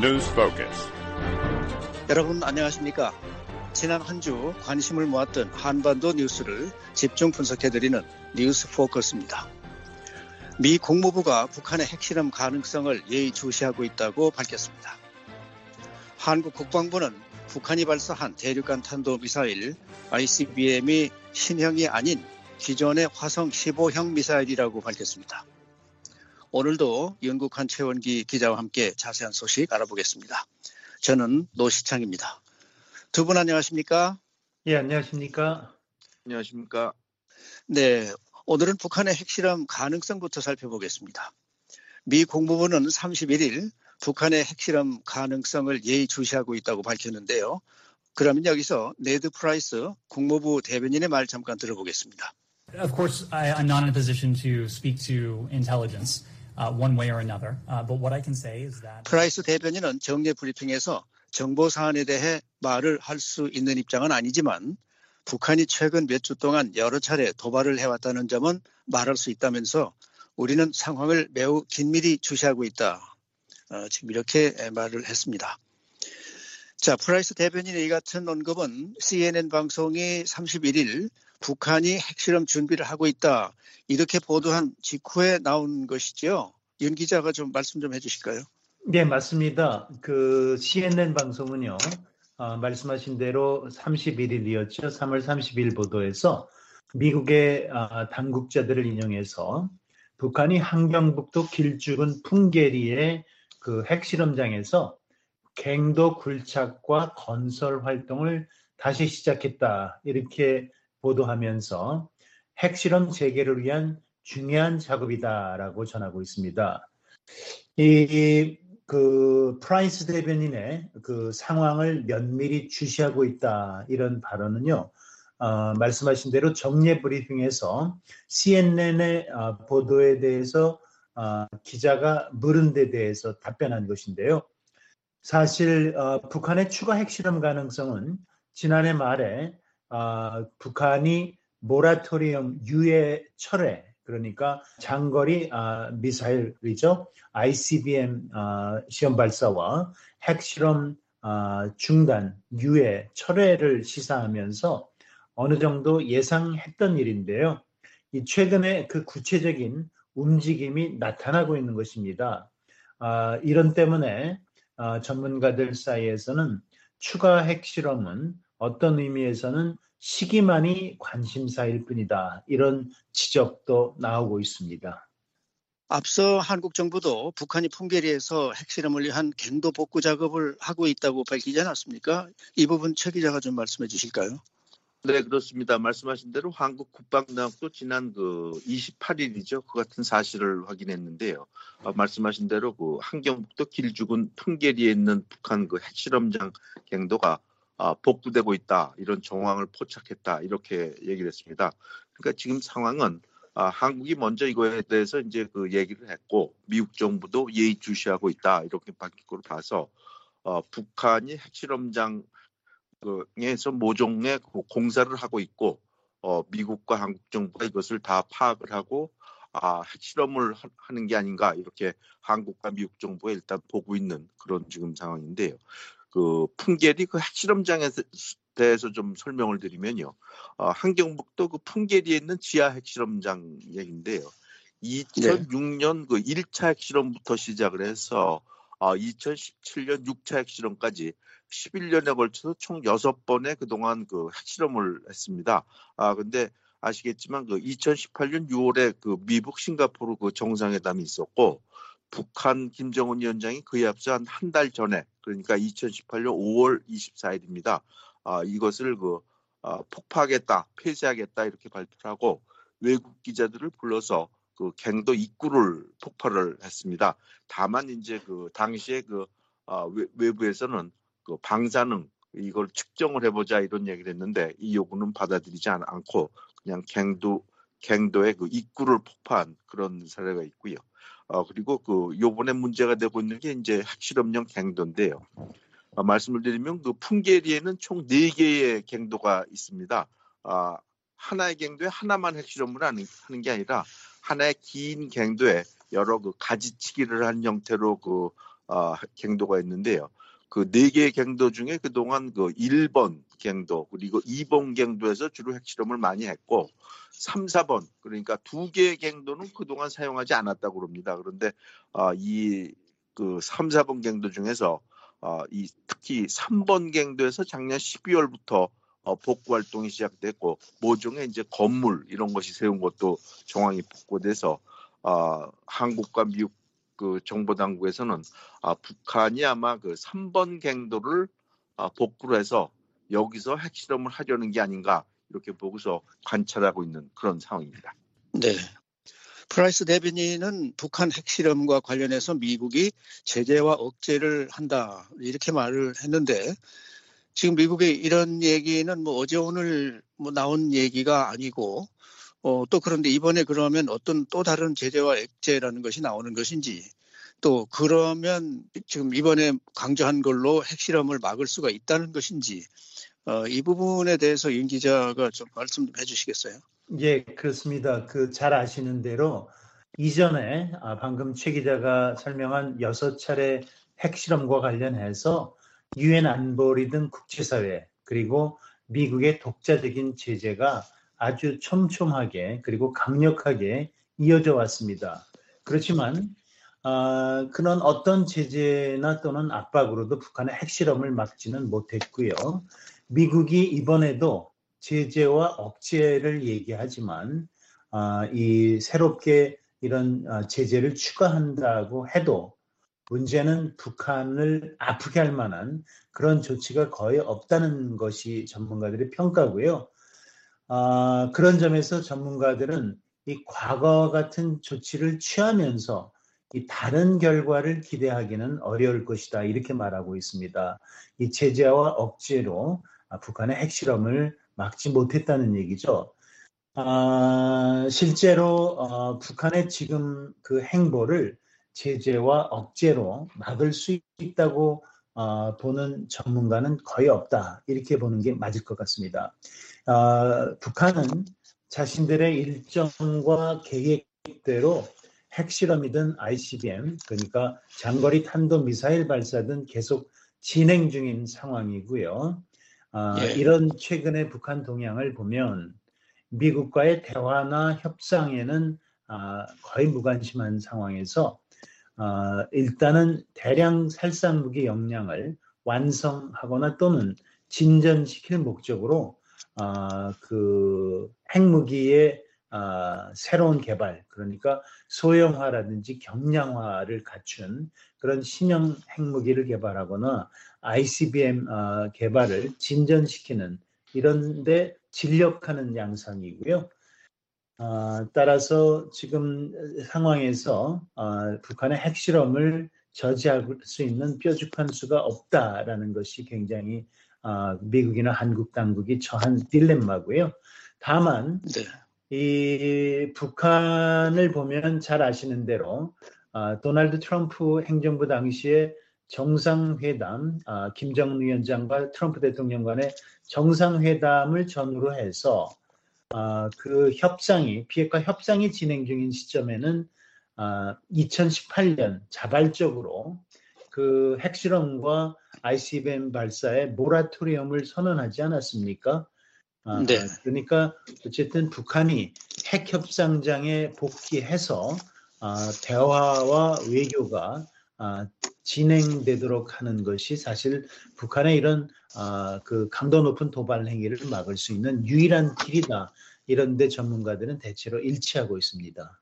News Focus. 여러분 안녕하십니까? 지난 한 주 관심을 모았던 한반도 뉴스를 집중 분석해드리는 뉴스 포커스입니다. 미 국무부가 북한의 핵실험 가능성을 예의주시하고 있다고 밝혔습니다. 한국 국방부는 북한이 발사한 대륙간 탄도미사일 ICBM이 신형이 아닌 기존의 화성 15형 미사일이라고 밝혔습니다. 오늘도 윤국한 최원기 기자와 함께 자세한 소식 알아보겠습니다. 저는 노시창입니다. 두 분 안녕하십니까? 예, 안녕하십니까? 안녕하십니까? 네, 오늘은 북한의 핵실험 가능성부터 살펴보겠습니다. 미 국무부는 31일 북한의 핵실험 가능성을 예의주시하고 있다고 밝혔는데요. 그러면 여기서 네드 프라이스 국무부 대변인의 말 잠깐 들어보겠습니다. Of course, I'm not in a position to speak to intelligence one way or another. But what I can say is that 프라이스 대변인은 정례 브리핑에서 정보 사안에 대해 말을 할 수 있는 입장은 아니지만 북한이 최근 몇 주 동안 여러 차례 도발을 해왔다는 점은 말할 수 있다면서 우리는 상황을 매우 긴밀히 주시하고 있다. 지금 이렇게 말을 했습니다. 자, 프라이스 대변인의 이 같은 언급은 CNN 방송이 31일 북한이 핵실험 준비를 하고 있다. 이렇게 보도한 직후에 나온 것이죠. 윤 기자가 좀 말씀 좀 해주실까요? 네, 맞습니다. 그 CNN 방송은요, 말씀하신 대로 31일이었죠. 3월 30일 보도에서 미국의 당국자들을 인용해서 북한이 함경북도 길쭉은 풍계리의 그 핵실험장에서 갱도 굴착과 건설 활동을 다시 시작했다. 이렇게 보도하면서 핵실험 재개를 위한 중요한 작업이다라고 전하고 있습니다. 그 프라이스 대변인의 그 상황을 면밀히 주시하고 있다 이런 발언은요. 말씀하신 대로 정례 브리핑에서 CNN의 보도에 대해서 기자가 물은 데 대해서 답변한 것인데요. 사실 북한의 추가 핵실험 가능성은 지난해 말에 북한이 모라토리엄 유예 철회, 그러니까 장거리 미사일이죠. ICBM 시험 발사와 핵실험 중단, 유예, 철회를 시사하면서 어느 정도 예상했던 일인데요. 이 최근에 그 구체적인 움직임이 나타나고 있는 것입니다. 이런 때문에 전문가들 사이에서는 추가 핵실험은 어떤 의미에서는 시기만이 관심사일 뿐이다. 이런 지적도 나오고 있습니다. 앞서 한국 정부도 북한이 풍계리에서 핵실험을 위한 갱도 복구 작업을 하고 있다고 밝히지 않았습니까? 이 부분 최 기자가 좀 말씀해 주실까요? 네, 그렇습니다. 말씀하신 대로 한국 국방당국도 지난 28일이죠. 그 같은 사실을 확인했는데요. 말씀하신 대로 그 함경북도 길쭉은 풍계리에 있는 북한 그 핵실험장 갱도가 복구되고 있다. 이런 정황을 포착했다. 이렇게 얘기를 했습니다. 그러니까 지금 상황은 한국이 먼저 이거에 대해서 이제 그 얘기를 했고 미국 정부도 예의주시하고 있다. 이렇게 밝힌 걸로 봐서 북한이 핵실험장 에서 모종의 공사를 하고 있고 미국과 한국 정부가 이것을 다 파악을 하고 핵실험을 하는 게 아닌가 이렇게 한국과 미국 정부가 일단 보고 있는 그런 지금 상황인데요. 그 풍계리 그 핵실험장에 대해서 좀 설명을 드리면요. 함경북도 그 풍계리에 있는 지하 핵실험장 얘기인데요. 2006년 그 1차 핵실험부터 시작을 해서 2017년 6차 핵실험까지 11년에 걸쳐서 총 6번의 그동안 그 핵실험을 했습니다. 근데 아시겠지만 그 2018년 6월에 그 미국 싱가포르 그 정상회담이 있었고 북한 김정은 위원장이 그에 앞서 한 달 전에 그러니까 2018년 5월 24일입니다. 이것을 폭파하겠다, 폐쇄하겠다 이렇게 발표를 하고 외국 기자들을 불러서 그 갱도 입구를 폭발을 했습니다. 다만 이제 그 당시에 외부에서는 그 방사능 이걸 측정을 해보자 이런 얘기를 했는데 이 요구는 받아들이지 않고 그냥 갱도의 그 입구를 폭파한 그런 사례가 있고요. 그리고 그 요번에 문제가 되고 있는 게 이제 핵실험용 갱도인데요. 말씀을 드리면 그 풍계리에는 총 4개의 갱도가 있습니다. 하나의 갱도에 하나만 핵실험을 하는 게 아니라 하나의 긴 갱도에 여러 그 가지치기를 한 형태로 갱도가 있는데요. 그 4개의 갱도 중에 그동안 그 1번 갱도 그리고 2번 갱도에서 주로 핵실험을 많이 했고 3, 4번 그러니까 2개의 갱도는 그동안 사용하지 않았다고 그럽니다. 그런데 이 그 3, 4번 갱도 중에서 특히 3번 갱도에서 작년 12월부터 복구 활동이 시작됐고 모종의 이제 건물 이런 것이 세운 것도 정황이 복구돼서 한국과 미국 그 정보 당국에서는 북한이 아마 그 3번 갱도를 복구를 해서 여기서 핵실험을 하려는 게 아닌가 이렇게 보고서 관찰하고 있는 그런 상황입니다. 네. 프라이스 대변인은 북한 핵실험과 관련해서 미국이 제재와 억제를 한다 이렇게 말을 했는데 지금 미국의 이런 얘기는 뭐 어제 오늘 뭐 나온 얘기가 아니고 또 그런데 이번에 그러면 어떤 또 다른 제재와 억제라는 것이 나오는 것인지 또 그러면 지금 이번에 강조한 걸로 핵실험을 막을 수가 있다는 것인지 이 부분에 대해서 윤 기자가 좀 말씀 좀 해주시겠어요? 예, 그렇습니다. 잘 아시는 대로 이전에 방금 최 기자가 설명한 6차례 핵실험과 관련해서 유엔 안보리 등 국제사회 그리고 미국의 독자적인 제재가 아주 촘촘하게 그리고 강력하게 이어져 왔습니다. 그렇지만 그런 어떤 제재나 또는 압박으로도 북한의 핵실험을 막지는 못했고요. 미국이 이번에도 제재와 억제를 얘기하지만 이 새롭게 이런 제재를 추가한다고 해도 문제는 북한을 아프게 할 만한 그런 조치가 거의 없다는 것이 전문가들의 평가고요. 그런 점에서 전문가들은 이 과거 같은 조치를 취하면서 이 다른 결과를 기대하기는 어려울 것이다 이렇게 말하고 있습니다. 이 제재와 억제로 북한의 핵실험을 막지 못했다는 얘기죠. 실제로 북한의 지금 그 행보를 제재와 억제로 막을 수 있다고 보는 전문가는 거의 없다 이렇게 보는 게 맞을 것 같습니다. 북한은 자신들의 일정과 계획대로 핵실험이든 ICBM 그러니까 장거리 탄도미사일 발사든 계속 진행 중인 상황이고요. 예. 이런 최근의 북한 동향을 보면 미국과의 대화나 협상에는 거의 무관심한 상황에서 일단은 대량 살상무기 역량을 완성하거나 또는 진전시킬 목적으로 그 핵무기의 새로운 개발 그러니까 소형화라든지 경량화를 갖춘 그런 신형 핵무기를 개발하거나 ICBM 개발을 진전시키는 이런 데 진력하는 양상이고요. 따라서 지금 상황에서 북한의 핵실험을 저지할 수 있는 뾰족한 수가 없다라는 것이 굉장히 미국이나 한국 당국이 처한 딜레마고요. 다만 네. 이 북한을 보면 잘 아시는 대로 도널드 트럼프 행정부 당시에 정상회담, 김정은 위원장과 트럼프 대통령 간의 정상회담을 전후로 해서 그 협상이 비핵화 협상이 진행 중인 시점에는 2018년 자발적으로 그 핵실험과 ICBM 발사에 모라토리엄을 선언하지 않았습니까? 네. 그러니까 어쨌든 북한이 핵협상장에 복귀해서 대화와 외교가 진행되도록 하는 것이 사실 북한의 이런 그 강도 높은 도발 행위를 막을 수 있는 유일한 길이다. 이런데 전문가들은 대체로 일치하고 있습니다.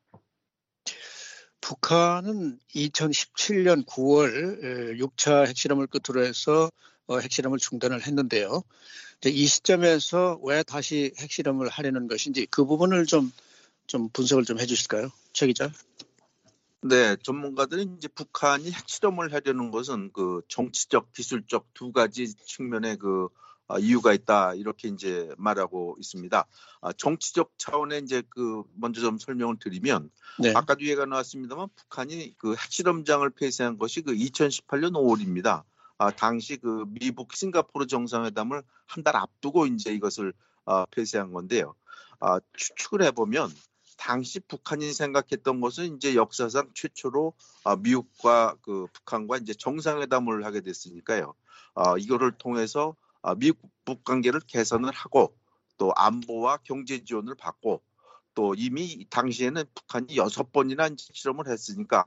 북한은 2017년 9월 6차 핵실험을 끝으로 해서 핵실험을 중단을 했는데요. 이 시점에서 왜 다시 핵실험을 하려는 것인지 그 부분을 좀 분석을 좀 해주실까요, 최 기자? 네, 전문가들은 이제 북한이 핵실험을 하려는 것은 그 정치적, 기술적 두 가지 측면의 그 이유가 있다 이렇게 이제 말하고 있습니다. 정치적 차원에 이제 그 먼저 좀 설명을 드리면 네. 아까도 얘기가 나왔습니다만 북한이 그 핵실험장을 폐쇄한 것이 그 2018년 5월입니다. 당시 그 미국 싱가포르 정상회담을 한 달 앞두고 이제 이것을 폐쇄한 건데요. 추측을 해보면 당시 북한이 생각했던 것은 이제 역사상 최초로 미국과 그 북한과 이제 정상회담을 하게 됐으니까요. 이거를 통해서 미국 관계를 개선을 하고 또 안보와 경제 지원을 받고 또 이미 당시에는 북한이 6번이나 실험을 했으니까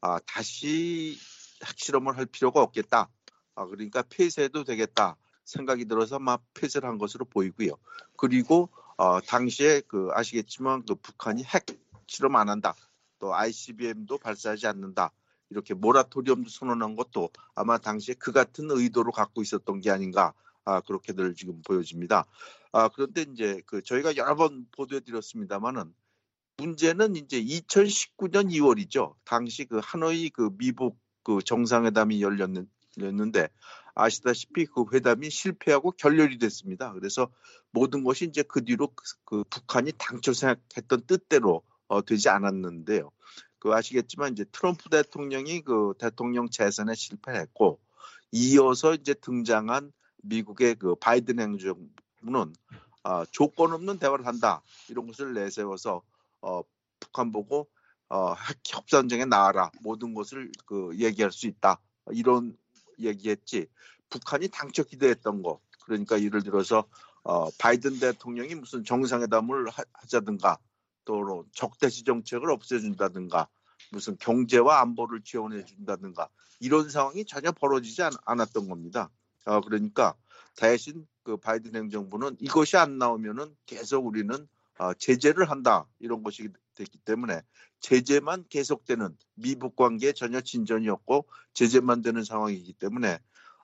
다시 핵실험을 할 필요가 없겠다. 그러니까 폐쇄해도 되겠다 생각이 들어서 막 폐쇄를 한 것으로 보이고요. 그리고 당시에 그 아시겠지만 그 북한이 핵 실험 안 한다. 또 ICBM도 발사하지 않는다. 이렇게 모라토리엄도 선언한 것도 아마 당시에 그 같은 의도로 갖고 있었던 게 아닌가. 그렇게들 지금 보여집니다. 그런데 이제 그 저희가 여러 번 보도해드렸습니다만은 문제는 이제 2019년 2월이죠. 당시 그 하노이 그 미북 그 정상회담이 열렸는데 아시다시피 그 회담이 실패하고 결렬이 됐습니다. 그래서 모든 것이 이제 그 뒤로 그 북한이 당초 생각했던 뜻대로 되지 않았는데요. 그 아시겠지만 이제 트럼프 대통령이 그 대통령 재선에 실패했고 이어서 이제 등장한 미국의 그 바이든 행정부는 조건 없는 대화를 한다 이런 것을 내세워서 북한 보고 핵 협상장에 나와라 모든 것을 그 얘기할 수 있다 이런 얘기했지 북한이 당초 기대했던 거 그러니까 예를 들어서 바이든 대통령이 무슨 정상회담을 하자든가 또 적대시 정책을 없애준다든가 무슨 경제와 안보를 지원해 준다든가 이런 상황이 전혀 벌어지지 않았던 겁니다. 그러니까 대신 그 바이든 행정부는 이것이 안 나오면은 계속 우리는 제재를 한다 이런 것이 됐기 때문에 제재만 계속되는 미북 관계에 전혀 진전이 없고 제재만 되는 상황이기 때문에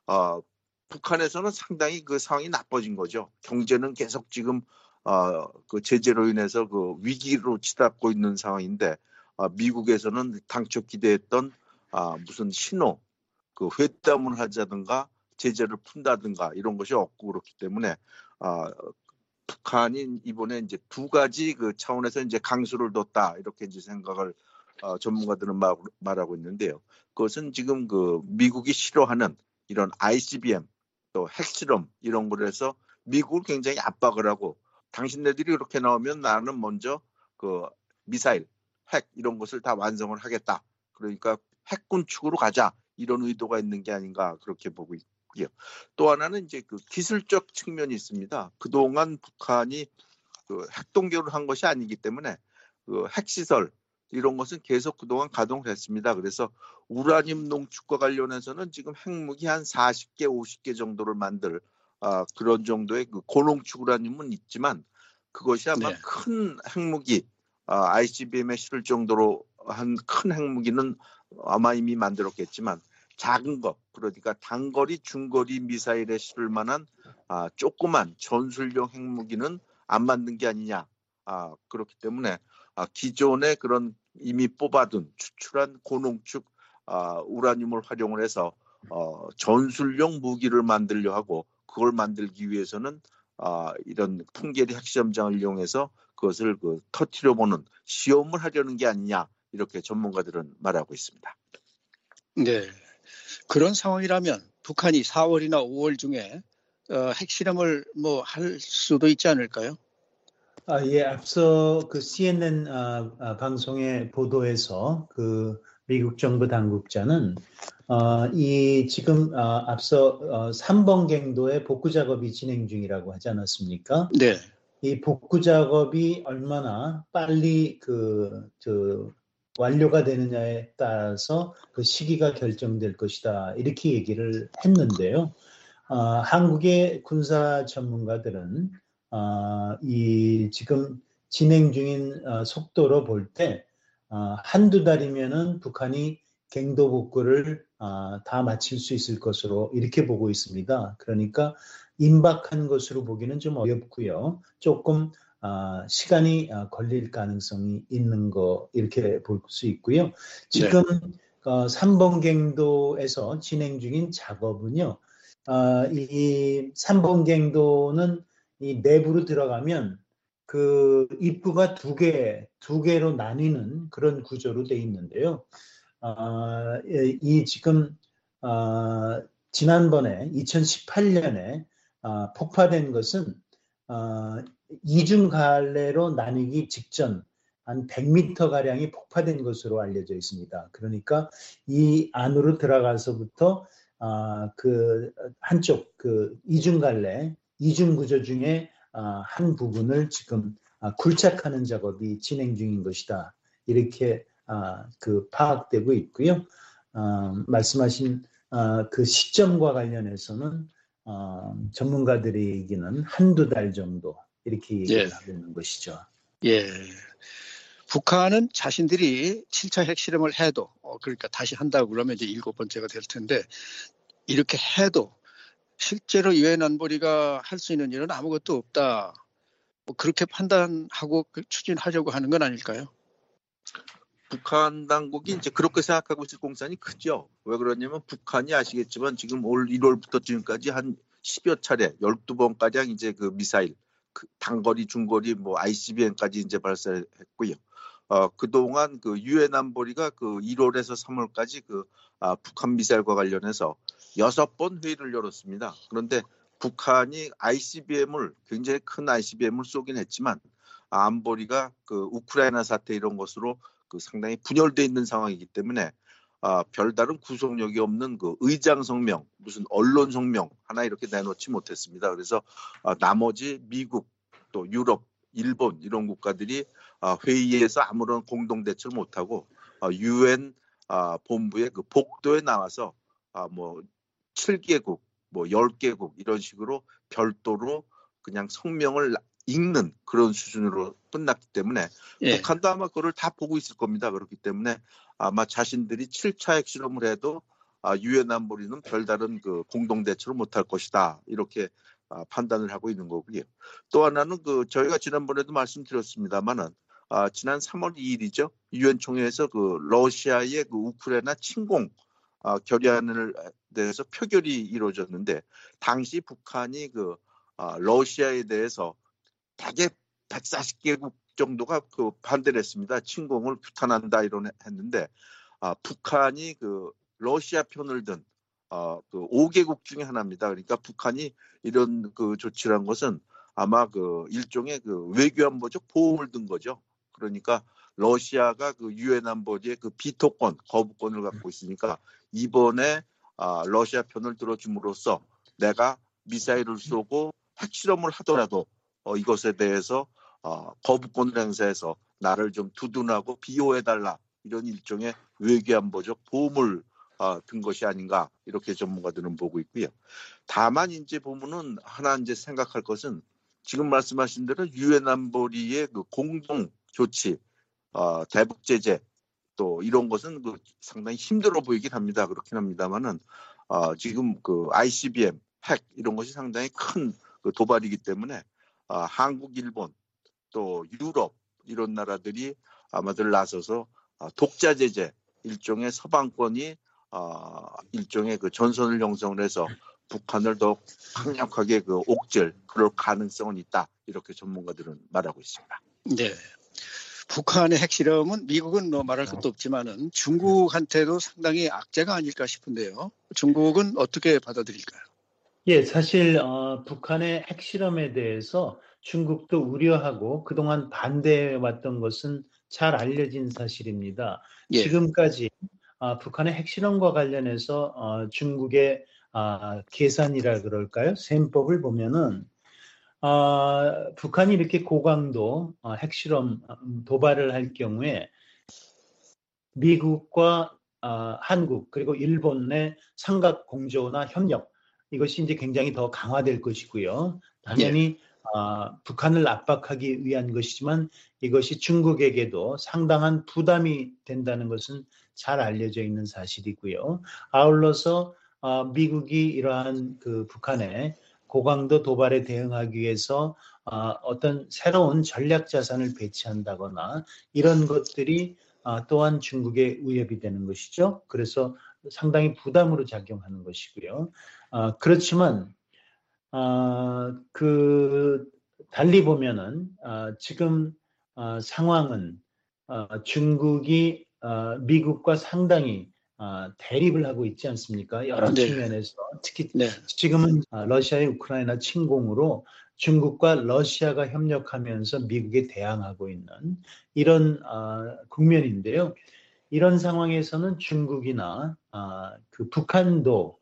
북한에서는 상당히 그 상황이 나빠진 거죠. 경제는 계속 지금 그 제재로 인해서 그 위기로 치닫고 있는 상황인데 미국에서는 당초 기대했던 무슨 신호, 그 회담을 하자든가 제재를 푼다든가 이런 것이 없고 그렇기 때문에 북한이 이번에 이제 두 가지 그 차원에서 이제 강수를 뒀다 이렇게 이제 생각을 전문가들은 말하고 있는데요. 그것은 지금 그 미국이 싫어하는 이런 ICBM 또 핵실험 이런 거를 해서 미국을 굉장히 압박을 하고 당신네들이 그렇게 나오면 나는 먼저 그 미사일, 핵 이런 것을 다 완성을 하겠다. 그러니까 핵군 축으로 가자 이런 의도가 있는 게 아닌가 그렇게 보고 있고요. 또 하나는 이제 그 기술적 측면이 있습니다. 그동안 북한이 그 핵동결을 한 것이 아니기 때문에 그 핵시설 이런 것은 계속 그동안 가동을 했습니다. 그래서 우라늄 농축과 관련해서는 지금 핵무기 한 40개, 50개 정도를 만들 그런 정도의 그 고농축 우라늄은 있지만 그것이 아마 네. 큰 핵무기 ICBM에 실을 정도로 한 큰 핵무기는 아마 이미 만들었겠지만 작은 것 그러니까 단거리, 중거리 미사일에 실을 만한 조그만 전술용 핵무기는 안 만든 게 아니냐. 그렇기 때문에 기존의 그런 이미 뽑아둔 추출한 고농축 우라늄을 활용을 해서 전술용 무기를 만들려 하고 그걸 만들기 위해서는 이런 풍계리 핵시험장을 이용해서 그것을 그 터뜨려 보는 시험을 하려는 게 아니냐 이렇게 전문가들은 말하고 있습니다. 네. 그런 상황이라면 북한이 4월이나 5월 중에 핵실험을 뭐 할 수도 있지 않을까요? 예, 앞서 그 CNN 방송의 보도에서 그 미국 정부 당국자는 이 지금 앞서 3번 갱도의 복구 작업이 진행 중이라고 하지 않았습니까? 네. 이 복구 작업이 얼마나 빨리 완료가 되느냐에 따라서 그 시기가 결정될 것이다. 이렇게 얘기를 했는데요. 한국의 군사 전문가들은 이 지금 진행 중인 속도로 볼 때 한두 달이면은 북한이 갱도 복구를 다 마칠 수 있을 것으로 이렇게 보고 있습니다. 그러니까 임박한 것으로 보기는 좀 어렵고요. 조금 시간이 걸릴 가능성이 있는 거 이렇게 볼 수 있고요. 지금 3번 갱도에서 진행 중인 작업은요. 이 3번 갱도는 이 내부로 들어가면 그 입구가 두 개로 나뉘는 그런 구조로 되어 있는데요. 이 지금 지난번에 2018년에 폭파된 것은 이중 갈래로 나뉘기 직전 한 100m 가량이 폭파된 것으로 알려져 있습니다. 그러니까 이 안으로 들어가서부터 그 한쪽 그 이중갈래 이중 구조 중에 한 부분을 지금 굴착하는 작업이 진행 중인 것이다. 이렇게 그 파악되고 있고요. 말씀하신 그 시점과 관련해서는 전문가들의 얘기는 한두 달 정도 이렇게 얘기를 하고 있는 것이죠. 예. 북한은 자신들이 7차 핵실험을 해도 그러니까 다시 한다고 그러면 이제 7번째가 될 텐데 이렇게 해도 실제로 유엔 안보리가 할 수 있는 일은 아무것도 없다. 뭐 그렇게 판단하고 추진하려고 하는 건 아닐까요? 북한 당국이 이제 그렇게 생각하고 있을 공산이 크죠. 왜 그러냐면 북한이 아시겠지만 지금 올 1월부터 지금까지 한 10여 차례, 12번가량 이제 그 미사일, 그 단거리, 중거리, 뭐 ICBM까지 이제 발사했고요. 그동안 그 유엔 안보리가 그 1월에서 3월까지 그 북한 미사일과 관련해서 6번 회의를 열었습니다. 그런데 북한이 ICBM을 굉장히 큰 ICBM을 쏘긴 했지만 안보리가 그 우크라이나 사태 이런 것으로 그 상당히 분열돼 있는 상황이기 때문에 별다른 구속력이 없는 그 의장 성명, 무슨 언론 성명 하나 이렇게 내놓지 못했습니다. 그래서 나머지 미국 또 유럽, 일본 이런 국가들이 회의에서 아무런 공동 대처를 못하고 유엔 본부의 그 복도에 나와서 뭐 7개국, 뭐 10개국 이런 식으로 별도로 그냥 성명을 읽는 그런 수준으로 끝났기 때문에 북한도 아마 그걸 다 보고 있을 겁니다. 그렇기 때문에 아마 자신들이 7차 핵실험을 해도 유엔 안보리는 별다른 그 공동 대처를 못할 것이다. 이렇게 판단을 하고 있는 거고요. 또 하나는 그 저희가 지난번에도 말씀드렸습니다만은 지난 3월 2일이죠. 유엔 총회에서 그 러시아의 그 우크라이나 침공 결의안을 대해서 표결이 이루어졌는데 당시 북한이 그 러시아에 대해서 대개 140개국 정도가 그 반대를 했습니다. 침공을 규탄한다 이런 했는데 북한이 그 러시아 편을 든 그 5개국 중에 하나입니다. 그러니까 북한이 이런 그 조치를 한 것은 아마 그 일종의 그 외교안보적 보험을 든 거죠. 그러니까 러시아가 그 유엔 안보리의 그 비토권, 거부권을 갖고 있으니까 이번에 러시아 편을 들어줌으로써 내가 미사일을 쏘고 핵실험을 하더라도 이것에 대해서 거부권을 행사해서 나를 좀 두둔하고 비호해달라 이런 일종의 외교안보적 보험을 든 것이 아닌가 이렇게 전문가들은 보고 있고요. 다만 이제 보면은 하나 이제 생각할 것은 지금 말씀하신 대로 유엔 안보리의 그 공동 조치, 대북 제재 또 이런 것은 그 상당히 힘들어 보이긴 합니다. 그렇긴 합니다만은 지금 그 ICBM, 핵 이런 것이 상당히 큰 그 도발이기 때문에 한국, 일본 또 유럽 이런 나라들이 아마들 나서서 독자 제재 일종의 서방권이 일종의 그 전선을 형성을 해서 북한을 더 강력하게 그 옥죄 그럴 가능성은 있다 이렇게 전문가들은 말하고 있습니다. 네. 북한의 핵실험은 미국은 뭐 말할 것도 없지만은 중국한테도 상당히 악재가 아닐까 싶은데요. 중국은 어떻게 받아들일까요? 예, 사실 북한의 핵실험에 대해서 중국도 우려하고 그동안 반대해왔던 것은 잘 알려진 사실입니다. 지금까지 북한의 핵실험과 관련해서 중국의 계산이라 그럴까요? 셈법을 보면은 북한이 이렇게 고강도 핵실험 도발을 할 경우에 미국과 한국 그리고 일본의 삼각 공조나 협력 이것이 이제 굉장히 더 강화될 것이고요. 당연히 북한을 압박하기 위한 것이지만 이것이 중국에게도 상당한 부담이 된다는 것은 잘 알려져 있는 사실이고요. 아울러서 미국이 이러한 그 북한의 고강도 도발에 대응하기 위해서 어떤 새로운 전략 자산을 배치한다거나 이런 것들이 또한 중국의 위협이 되는 것이죠. 그래서 상당히 부담으로 작용하는 것이고요. 그렇지만 그 달리 보면은 지금 상황은 중국이 미국과 상당히 대립을 하고 있지 않습니까? 여러 측면에서 특히 지금은 러시아의 우크라이나 침공으로 중국과 러시아가 협력하면서 미국에 대항하고 있는 이런 국면인데요. 이런 상황에서는 중국이나 그 북한도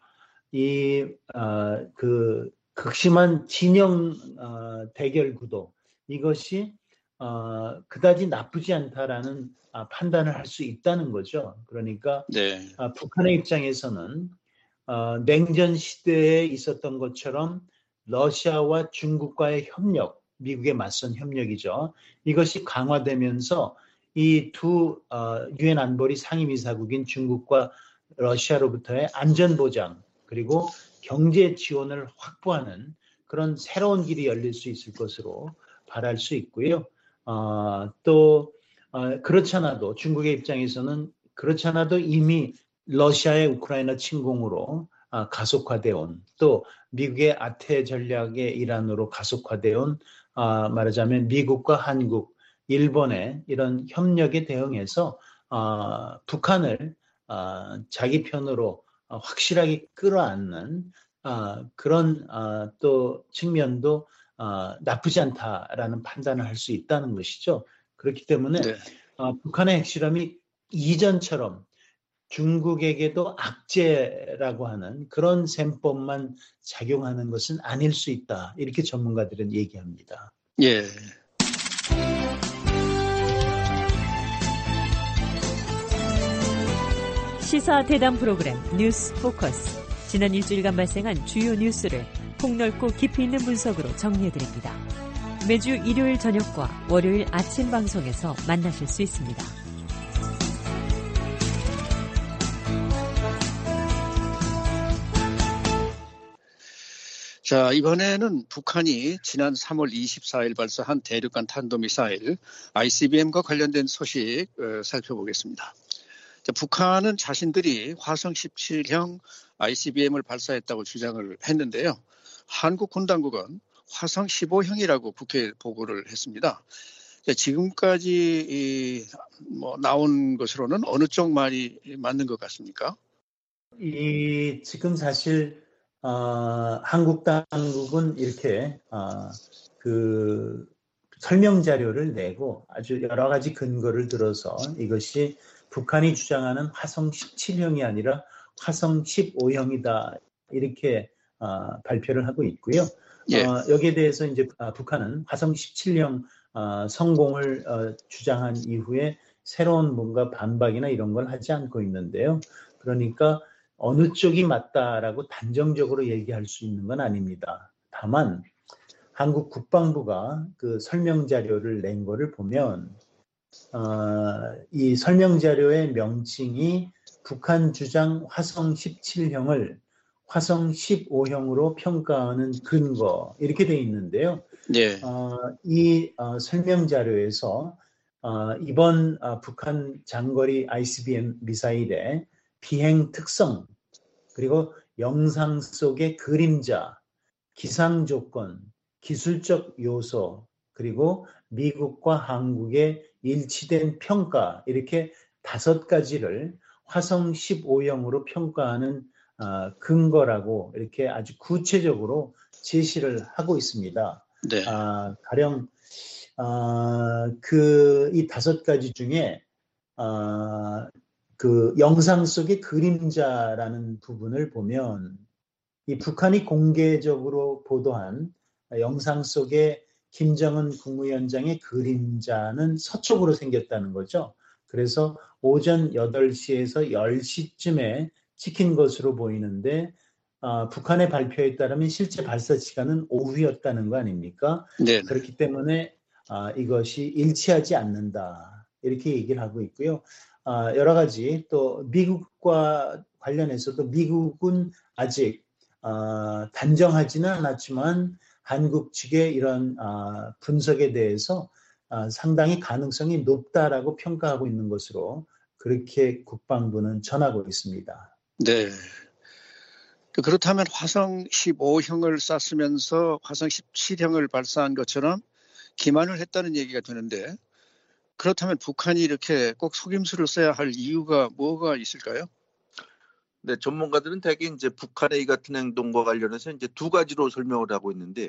그 극심한 진영 대결 구도 이것이 그다지 나쁘지 않다라는 판단을 할 수 있다는 거죠. 그러니까 네. 북한의 입장에서는 냉전 시대에 있었던 것처럼 러시아와 중국과의 협력, 미국에 맞선 협력이죠. 이것이 강화되면서 이 두 유엔 안보리 상임이사국인 중국과 러시아로부터의 안전보장 그리고 경제 지원을 확보하는 그런 새로운 길이 열릴 수 있을 것으로 바랄 수 있고요. 또 그렇지 않아도 중국의 입장에서는 그렇지 않아도 이미 러시아의 우크라이나 침공으로 가속화되어 온 또 미국의 아태 전략의 일환으로 가속화되어 온 말하자면 미국과 한국, 일본의 이런 협력에 대응해서 북한을 자기 편으로 확실하게 끌어안는 그런 또 측면도 나쁘지 않다라는 판단을 할 수 있다는 것이죠. 그렇기 때문에 네. 북한의 핵실험이 이전처럼 중국에게도 악재라고 하는 그런 셈법만 작용하는 것은 아닐 수 있다. 이렇게 전문가들은 얘기합니다. 예. 시사 대담 프로그램 뉴스 포커스. 지난 일주일간 발생한 주요 뉴스를 폭넓고 깊이 있는 분석으로 정리해드립니다. 매주 일요일 저녁과 월요일 아침 방송에서 만나실 수 있습니다. 자, 이번에는 북한이 지난 3월 24일 발사한 대륙간 탄도미사일 ICBM과 관련된 소식 살펴보겠습니다. 자, 북한은 자신들이 화성 17형 ICBM을 발사했다고 주장을 했는데요. 한국 군 당국은 화성 15형이라고 국회에 보고를 했습니다. 자, 지금까지 나온 것으로는 어느 쪽 말이 맞는 것 같습니까? 지금 사실 한국 당국은 이렇게 그 설명 자료를 내고 아주 여러 가지 근거를 들어서 이것이 북한이 주장하는 화성 17형이 아니라 화성 15형이다 이렇게 발표를 하고 있고요. 예. 여기에 대해서 이제 북한은 화성 17형 성공을 주장한 이후에 새로운 뭔가 반박이나 이런 걸 하지 않고 있는데요. 그러니까 어느 쪽이 맞다라고 단정적으로 얘기할 수 있는 건 아닙니다. 다만 한국 국방부가 그 설명 자료를 낸 거를 보면 이 설명 자료의 명칭이 북한 주장 화성 17형을 화성 15형으로 평가하는 근거 이렇게 돼 있는데요. 네. 이 설명 자료에서 이번 북한 장거리 ICBM 미사일의 비행 특성 그리고 영상 속의 그림자, 기상 조건, 기술적 요소 그리고 미국과 한국의 일치된 평가 이렇게 5가지를 화성 15형으로 평가하는 근거라고 이렇게 아주 구체적으로 제시를 하고 있습니다. 네. 가령 이 5가지 중에 그 영상 속의 그림자라는 부분을 보면 이 북한이 공개적으로 보도한 영상 속의 김정은 국무위원장의 그림자는 서쪽으로 생겼다는 거죠. 그래서 오전 8시에서 10시쯤에 찍힌 것으로 보이는데 북한의 발표에 따르면 실제 발사 시간은 오후였다는 거 아닙니까? 네. 그렇기 때문에 이것이 일치하지 않는다. 이렇게 얘기를 하고 있고요. 여러 가지 또 미국과 관련해서도 미국은 아직 단정하지는 않았지만 한국 측의 이런 분석에 대해서 상당히 가능성이 높다라고 평가하고 있는 것으로 그렇게 국방부는 전하고 있습니다. 네. 그렇다면 화성 15형을 쐈으면서 화성 17형을 발사한 것처럼 기만을 했다는 얘기가 되는데 그렇다면 북한이 이렇게 꼭 속임수를 써야 할 이유가 뭐가 있을까요? 네, 전문가들은 대개 이제 북한의 이 같은 행동과 관련해서 이제 2가지로 설명을 하고 있는데요.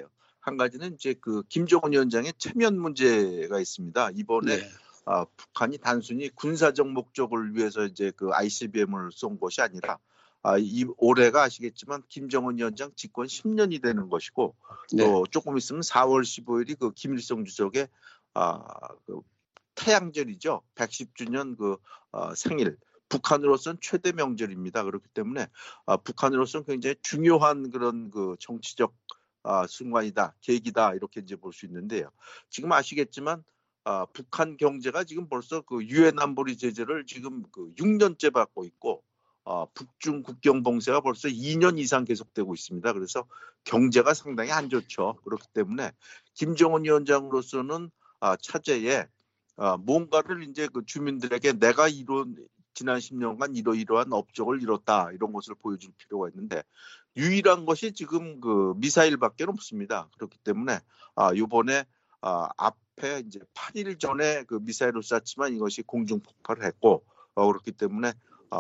한 가지는 이제 그 김정은 위원장의 체면 문제가 있습니다. 이번에 네. 북한이 단순히 군사적 목적을 위해서 이제 그 ICBM을 쏜 것이 아니라 이 올해가 아시겠지만 김정은 위원장 집권 10년이 되는 것이고 네. 또 조금 있으면 4월 15일이 그 김일성 주석의 그 태양절이죠. 110주년 그 생일. 북한으로서는 최대 명절입니다. 그렇기 때문에 북한으로서는 굉장히 중요한 그런 그 정치적 순간이다, 계기다 이렇게 이제 볼 수 있는데요. 지금 아시겠지만 북한 경제가 지금 벌써 그 유엔 안보리 제재를 지금 그 6년째 받고 있고 북중 국경 봉쇄가 벌써 2년 이상 계속되고 있습니다. 그래서 경제가 상당히 안 좋죠. 그렇기 때문에 김정은 위원장으로서는 차제에 뭔가를 이제 그 주민들에게 내가 지난 10년간 이러이러한 업적을 이뤘다 이런 것을 보여줄 필요가 있는데 유일한 것이 지금 그 미사일밖에 없습니다. 그렇기 때문에 이번에 앞에 이제 8일 전에 그 미사일을 쐈지만 이것이 공중 폭발을 했고 그렇기 때문에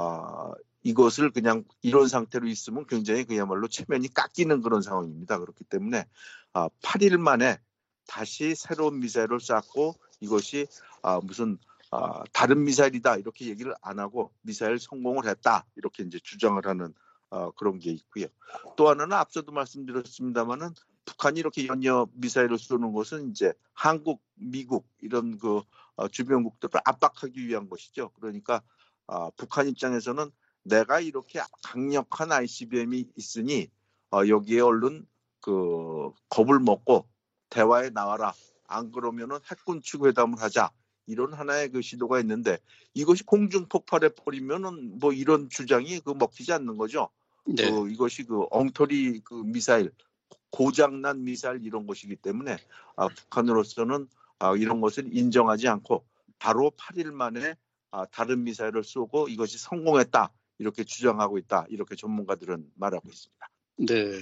이것을 그냥 이런 상태로 있으면 굉장히 그야말로 체면이 깎이는 그런 상황입니다. 그렇기 때문에 8일 만에 다시 새로운 미사일을 쐈고 이것이 무슨 다른 미사일이다 이렇게 얘기를 안 하고 미사일 성공을 했다 이렇게 이제 주장을 하는 그런 게 있고요. 또 하나는 앞서도 말씀드렸습니다만은 북한이 이렇게 연이어 미사일을 쏘는 것은 이제 한국, 미국 이런 그 주변국들을 압박하기 위한 것이죠. 그러니까 북한 입장에서는 내가 이렇게 강력한 ICBM이 있으니 여기에 얼른 그 겁을 먹고 대화에 나와라. 안 그러면은 핵군 축 회담을 하자. 이런 하나의 그 시도가 있는데 이것이 공중 폭발해 버리면은 뭐 이런 주장이 그 먹히지 않는 거죠. 네. 이것이 그 엉터리 그 미사일 고장난 미사일 이런 것이기 때문에 북한으로서는 이런 것을 인정하지 않고 바로 8일 만에 다른 미사일을 쏘고 이것이 성공했다 이렇게 주장하고 있다 이렇게 전문가들은 말하고 있습니다. 네.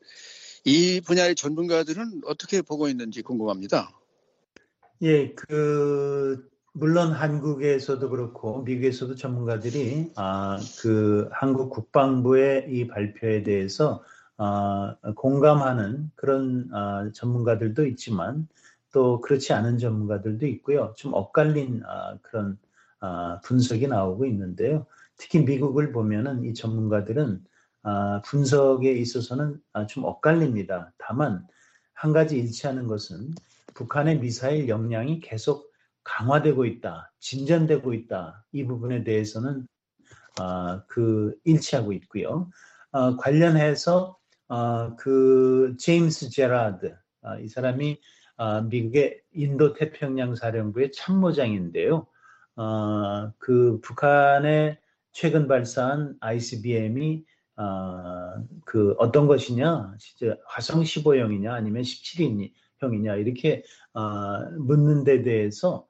이 분야의 전문가들은 어떻게 보고 있는지 궁금합니다. 예, 물론 한국에서도 그렇고 미국에서도 전문가들이 그 한국 국방부의 이 발표에 대해서 공감하는 그런 전문가들도 있지만 또 그렇지 않은 전문가들도 있고요. 좀 엇갈린 그런 분석이 나오고 있는데요. 특히 미국을 보면은 이 전문가들은 분석에 있어서는 좀 엇갈립니다. 다만 한 가지 일치하는 것은 북한의 미사일 역량이 계속 강화되고 있다, 진전되고 있다. 이 부분에 대해서는 일치하고 있고요. 관련해서 그 제임스 제라드 이 사람이 미국의 인도 태평양 사령부의 참모장인데요. 그 북한의 최근 발사한 ICBM이 그 어떤 것이냐, 진짜 화성 15형이냐 아니면 17형이냐 이렇게 묻는 데 대해서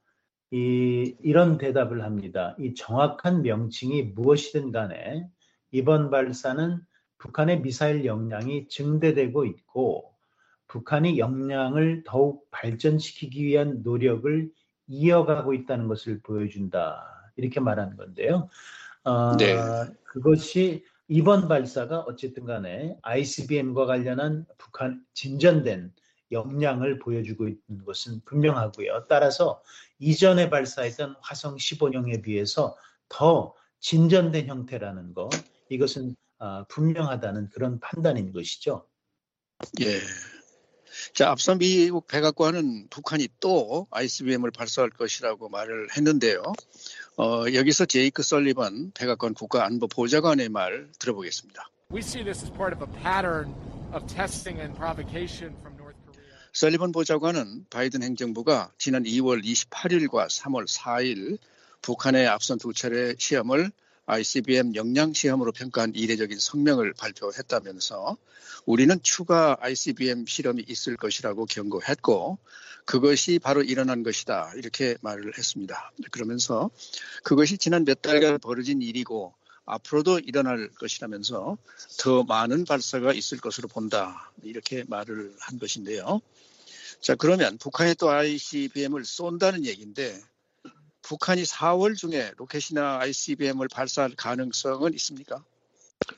이런 대답을 합니다. 이 정확한 명칭이 무엇이든 간에 이번 발사는 북한의 미사일 역량이 증대되고 있고 북한이 역량을 더욱 발전시키기 위한 노력을 이어가고 있다는 것을 보여준다. 이렇게 말하는 건데요. 네. 그것이 이번 발사가 어쨌든 간에 ICBM과 관련한 북한 진전된 역량을 보여주고 있는 것은 분명하고요. 따라서 이전에 발사했던 화성 15형에 비해서 더 진전된 형태라는 것, 이것은 분명하다는 그런 판단인 것이죠. 예. 자, 앞서 미국 백악관은 북한이 또 ICBM을 발사할 것이라고 말을 했는데요. 여기서 제이크 설리번 백악관 국가안보보좌관의 말 들어보겠습니다. We see this as part of a pattern of testing and provocation from North Korea. 설리번 보좌관은 바이든 행정부가 지난 2월 28일과 3월 4일 북한의 앞선 두 차례 시험을 ICBM 역량 시험으로 평가한 이례적인 성명을 발표했다면서 우리는 추가 ICBM 실험이 있을 것이라고 경고했고 그것이 바로 일어난 것이다 이렇게 말을 했습니다. 그러면서 그것이 지난 몇 달간 벌어진 일이고 앞으로도 일어날 것이라면서 더 많은 발사가 있을 것으로 본다 이렇게 말을 한 것인데요. 자, 그러면 북한이 또 ICBM을 쏜다는 얘기인데 북한이 4월 중에 로켓이나 ICBM을 발사할 가능성은 있습니까?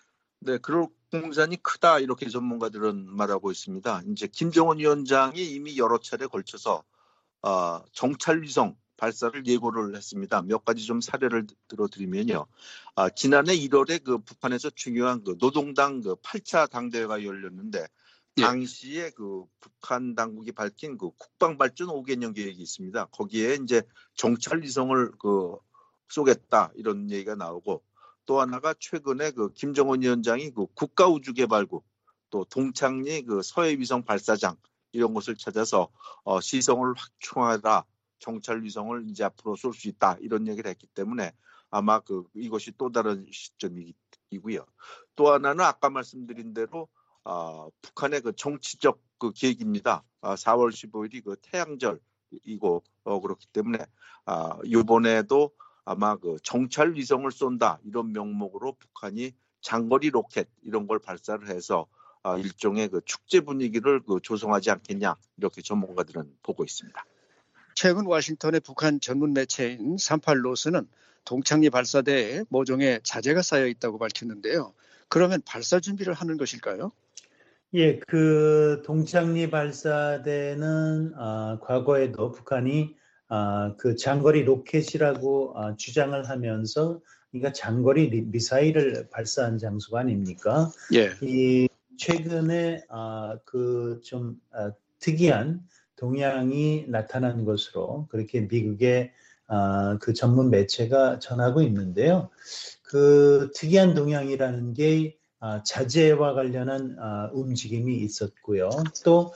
네, 그럴 공산이 크다 이렇게 전문가들은 말하고 있습니다. 이제 김정은 위원장이 이미 여러 차례 걸쳐서 정찰 위성 발사를 예고를 했습니다. 몇 가지 좀 사례를 들어드리면요. 지난해 1월에 그 북한에서 중요한 그 노동당 그 8차 당대회가 열렸는데 당시에 그 북한 당국이 밝힌 그 국방발전 5개년 계획이 있습니다. 거기에 이제 정찰 위성을 그 쏘겠다 이런 얘기가 나오고 또 하나가 최근에 그 김정은 위원장이 그 국가우주개발국 또 동창리 그 서해위성 발사장 이런 곳을 찾아서 시성을 확충하라 정찰 위성을 이제 앞으로 쏠 수 있다 이런 얘기를 했기 때문에 아마 이것이 또 다른 시점이고요. 또 하나는 아까 말씀드린 대로 북한의 그 정치적 그 계획입니다. 4월 15일이 그 태양절이고 그렇기 때문에 이번에도 아마 그 정찰 위성을 쏜다 이런 명목으로 북한이 장거리 로켓 이런 걸 발사를 해서 일종의 그 축제 분위기를 조성하지 않겠냐 이렇게 전문가들은 보고 있습니다. 최근 워싱턴의 북한 전문 매체인 38노스는 동창리 발사대에 모종의 자재가 쌓여 있다고 밝혔는데요. 그러면 발사 준비를 하는 것일까요? 예, 그 동창리 발사대는 과거에도 북한이 그 장거리 로켓이라고 주장을 하면서 그러니까 장거리 미사일을 발사한 장소가 아닙니까? 예. 이 최근에 그 좀 특이한 동향이 나타난 것으로 그렇게 미국의 그 전문 매체가 전하고 있는데요. 그 특이한 동향이라는 게 자재와 관련한 움직임이 있었고요. 또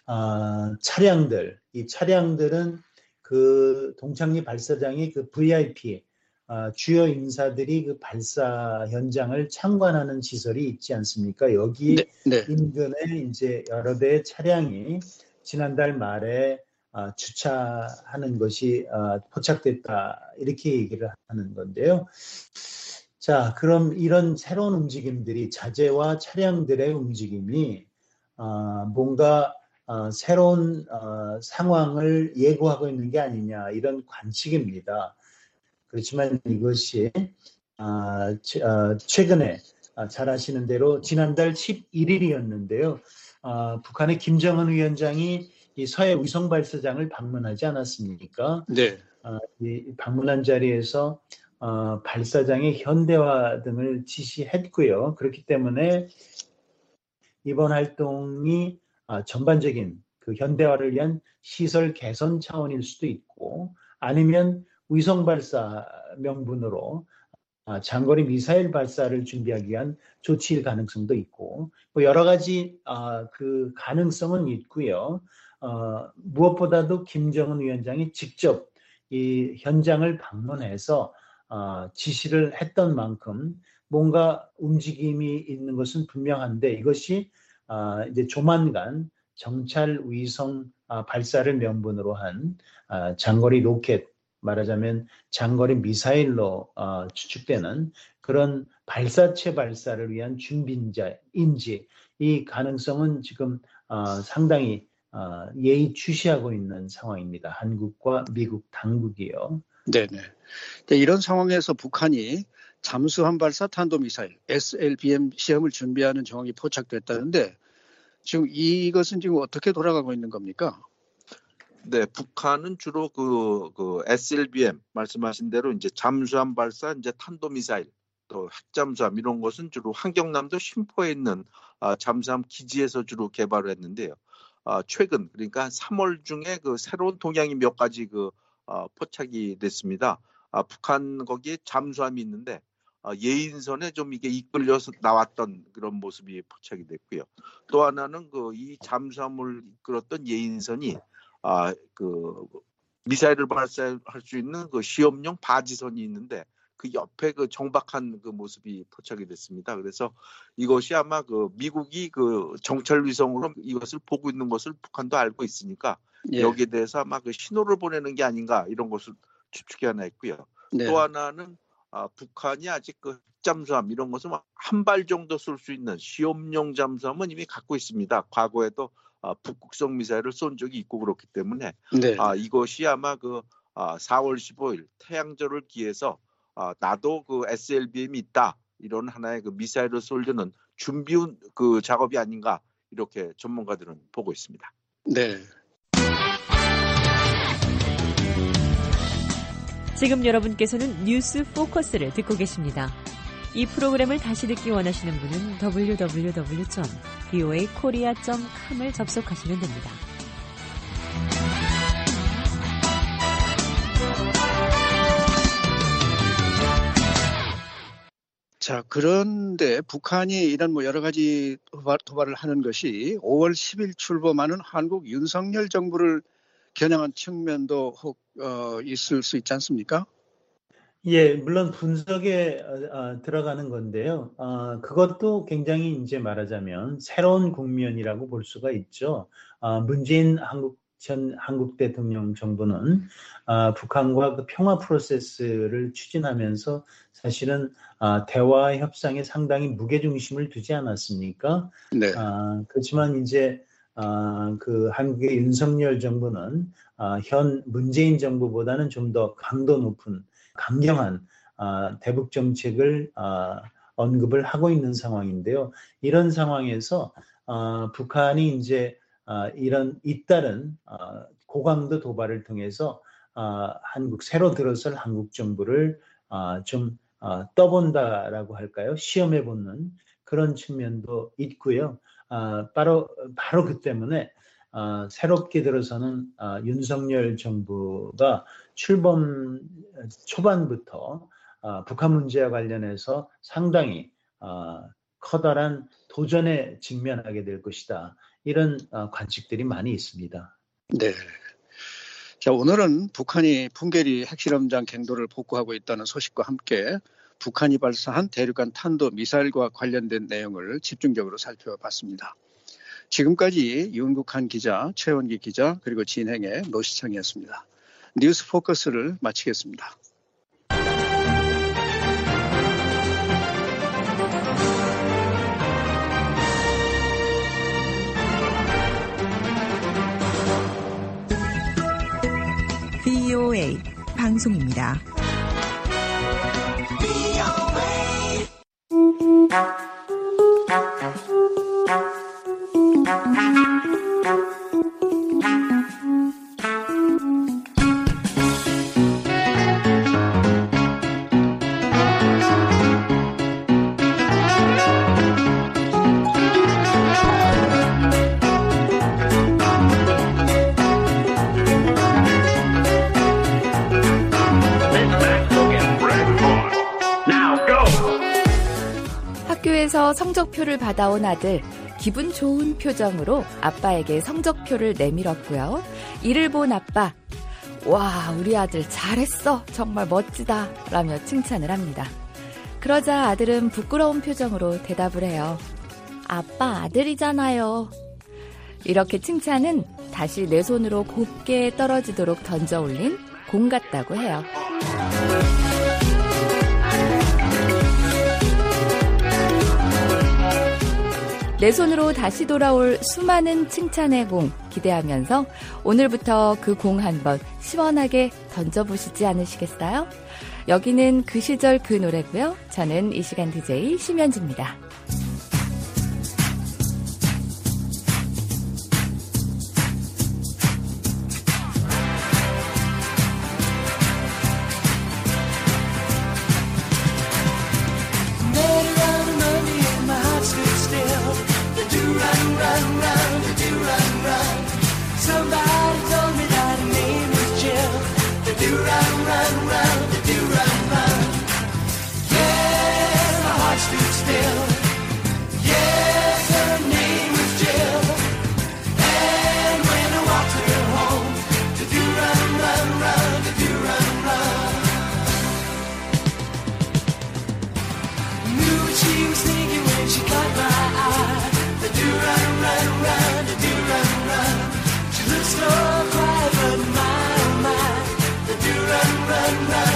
차량들, 이 차량들은 그 동창리 발사장의 그 VIP 주요 인사들이 그 발사 현장을 참관하는 시설이 있지 않습니까? 여기 네. 인근에 이제 여러 대의 차량이 지난달 말에 주차하는 것이 포착됐다 이렇게 얘기를 하는 건데요. 자, 그럼 이런 새로운 움직임들이 자재와 차량들의 움직임이 뭔가 새로운 상황을 예고하고 있는 게 아니냐 이런 관측입니다. 그렇지만 이것이 최근에 잘 아시는 대로 지난달 11일이었는데요. 북한의 김정은 위원장이 이 서해 위성 발사장을 방문하지 않았습니까? 네. 이 방문한 자리에서 발사장의 현대화 등을 지시했고요. 그렇기 때문에 이번 활동이 전반적인 그 현대화를 위한 시설 개선 차원일 수도 있고 아니면 위성 발사 명분으로 장거리 미사일 발사를 준비하기 위한 조치일 가능성도 있고 뭐 여러 가지 그 가능성은 있고요. 무엇보다도 김정은 위원장이 직접 이 현장을 방문해서 지시를 했던 만큼 뭔가 움직임이 있는 것은 분명한데 이것이 이제 조만간 정찰 위성 발사를 명분으로 한 장거리 로켓 말하자면 장거리 미사일로 추측되는 그런 발사체 발사를 위한 준비인지 이 가능성은 지금 상당히 예의주시하고 있는 상황입니다. 한국과 미국 당국이요. 네네. 이런 상황에서 북한이 잠수함 발사 탄도미사일 SLBM 시험을 준비하는 정황이 포착됐다는데 지금 이것은 지금 어떻게 돌아가고 있는 겁니까? 네, 북한은 주로 그 SLBM 말씀하신 대로 이제 잠수함 발사, 이제 탄도미사일, 또 핵잠수함 이런 것은 주로 한경남도 심포에 있는 잠수함 기지에서 주로 개발을 했는데요. 최근 그러니까 3월 중에 그 새로운 동향이 몇 가지 포착이 됐습니다. 북한 거기에 잠수함이 있는데 예인선에 좀 이게 이끌려서 나왔던 그런 모습이 포착이 됐고요. 또 하나는 이 잠수함을 이끌었던 예인선이 그 미사일을 발사할 수 있는 그 시험용 바지선이 있는데 그 옆에 그 정박한 그 모습이 포착이 됐습니다. 그래서 이것이 아마 미국이 정찰 위성으로 이것을 보고 있는 것을 북한도 알고 있으니까 예. 여기에 대해서 아마 신호를 보내는 게 아닌가 이런 것을 추측이 하나 있고요. 네. 또 하나는 북한이 아직 잠수함 이런 것은 한 발 정도 쏠 수 있는 시험용 잠수함은 이미 갖고 있습니다. 과거에도 북극성 미사일을 쏜 적이 있고 그렇기 때문에 네. 이것이 아마 4월 15일 태양절을 기해서 나도 SLBM이 있다 이런 하나의 그 미사일을 쏠려는 준비 그 작업이 아닌가 이렇게 전문가들은 보고 있습니다. 네. 지금 여러분께서는 뉴스 포커스를 듣고 계십니다. 이 프로그램을 다시 듣기 원하시는 분은 www.voakorea.com을 접속하시면 됩니다. 자, 그런데 북한이 이런 여러 가지 도발을 하는 것이 5월 10일 출범하는 한국 윤석열 정부를 겨냥한 측면도 있을 수 있지 않습니까? 예, 물론 분석에 들어가는 건데요. 그것도 굉장히 이제 말하자면 새로운 국면이라고 볼 수가 있죠. 문재인 전 한국 대통령 정부는 북한과 그 평화 프로세스를 추진하면서 사실은 대화 협상에 상당히 무게중심을 두지 않았습니까? 네. 그렇지만 이제 그 한국의 윤석열 정부는 현 문재인 정부보다는 좀 더 강도 높은 강경한 대북 정책을 언급을 하고 있는 상황인데요. 이런 상황에서 북한이 이제 이런 잇따른 고강도 도발을 통해서 새로 들어설 한국 정부를 좀 떠본다라고 할까요? 시험해보는 그런 측면도 있고요. 바로 그 때문에 새롭게 들어서는 윤석열 정부가 출범 초반부터 북한 문제와 관련해서 상당히 커다란 도전에 직면하게 될 것이다. 이런 관측들이 많이 있습니다. 네. 자, 오늘은 북한이 풍계리 핵실험장 갱도를 복구하고 있다는 소식과 함께 북한이 발사한 대륙간 탄도 미사일과 관련된 내용을 집중적으로 살펴봤습니다. 지금까지 윤국한 기자, 최원기 기자, 그리고 진행의 노시창이었습니다. 뉴스 포커스를 마치겠습니다. VOA 방송입니다. 학교에서 성적표를 받아온 아들, 기분 좋은 표정으로 아빠에게 성적표를 내밀었고요. 이를 본 아빠, 와, 우리 아들 잘했어, 정말 멋지다 라며 칭찬을 합니다. 그러자 아들은 부끄러운 표정으로 대답을 해요. 아빠 아들이잖아요. 이렇게 칭찬은 다시 내 손으로 곱게 떨어지도록 던져 올린 공 같다고 해요. 내 손으로 다시 돌아올 수많은 칭찬의 공 기대하면서 오늘부터 그 공 한번 시원하게 던져보시지 않으시겠어요? 여기는 그 시절 그 노래고요. 저는 이 시간 DJ 심연지입니다. Run, run, run.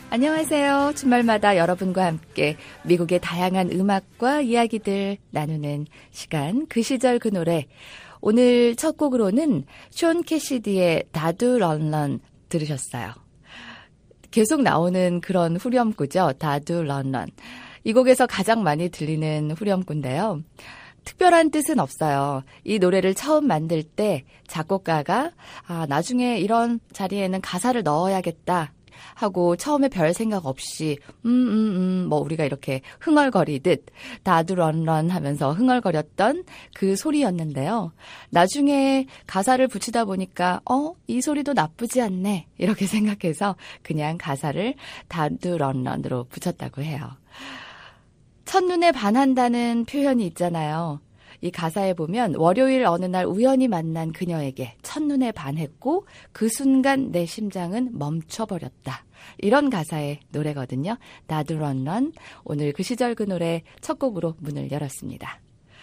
안녕하세요. 주말마다 여러분과 함께 미국의 다양한 음악과 이야기들 나누는 시간, 그 시절 그 노래. 오늘 첫 곡으로는 숀 캐시디의 다두 런런 들으셨어요. 계속 나오는 그런 후렴구죠. 다두 런런. 이 곡에서 가장 많이 들리는 후렴구인데요. 특별한 뜻은 없어요. 이 노래를 처음 만들 때 작곡가가 나중에 이런 자리에는 가사를 넣어야겠다 하고 처음에 별 생각 없이 뭐 우리가 이렇게 흥얼거리듯 다두런런 하면서 흥얼거렸던 그 소리였는데요. 나중에 가사를 붙이다 보니까 이 소리도 나쁘지 않네 이렇게 생각해서 그냥 가사를 다두런런으로 붙였다고 해요. 첫눈에 반한다는 표현이 있잖아요. 이 가사에 보면 월요일 어느 날 우연히 만난 그녀에게 첫눈에 반했고 그 순간 내 심장은 멈춰버렸다. 이런 가사의 노래거든요. 다두런런. 오늘 그 시절 그 노래 첫 곡으로 문을 열었습니다.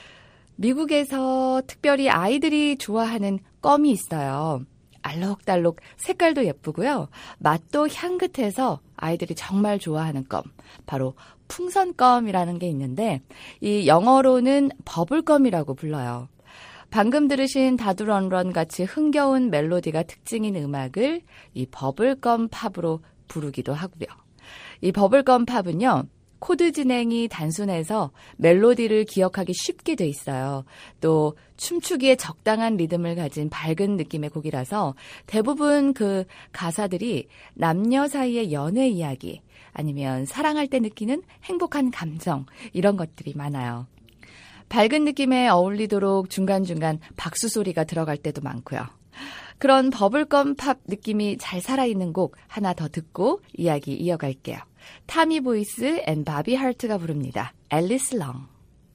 미국에서 특별히 아이들이 좋아하는 껌이 있어요. 알록달록 색깔도 예쁘고요. 맛도 향긋해서 아이들이 정말 좋아하는 껌. 바로 풍선껌이라는 게 있는데 이 영어로는 버블껌이라고 불러요. 방금 들으신 다두런런 같이 흥겨운 멜로디가 특징인 음악을 이 버블껌 팝으로 부르기도 하고요. 이 버블껌 팝은요. 코드 진행이 단순해서 멜로디를 기억하기 쉽게 돼 있어요. 또 춤추기에 적당한 리듬을 가진 밝은 느낌의 곡이라서 대부분 그 가사들이 남녀 사이의 연애 이야기 아니면 사랑할 때 느끼는 행복한 감정 이런 것들이 많아요. 밝은 느낌에 어울리도록 중간중간 박수 소리가 들어갈 때도 많고요. 그런 버블껌 팝 느낌이 잘 살아있는 곡 하나 더 듣고 이야기 이어갈게요. 타미 보이스 앤 바비 하트가 부릅니다. 앨리스 롱.